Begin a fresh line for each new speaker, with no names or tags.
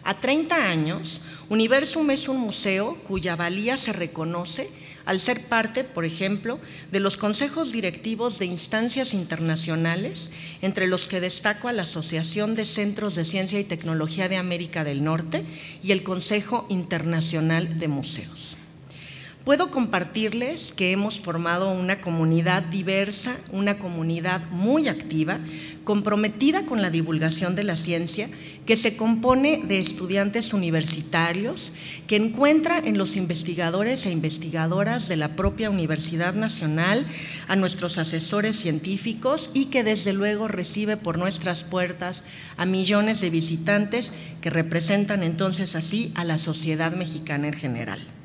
A 30 años, Universum es un museo cuya valía se reconoce al ser parte, por ejemplo, de los consejos directivos de instancias internacionales, entre los que destaco a la Asociación de Centros de Ciencia y Tecnología de América del Norte y el Consejo Internacional de Museos. Puedo compartirles que hemos formado una comunidad diversa, una comunidad muy activa, comprometida con la divulgación de la ciencia, que se compone de estudiantes universitarios, que encuentra en los investigadores e investigadoras de la propia Universidad Nacional, a nuestros asesores científicos y que desde luego recibe por nuestras puertas a millones de visitantes que representan entonces así a la sociedad mexicana en general.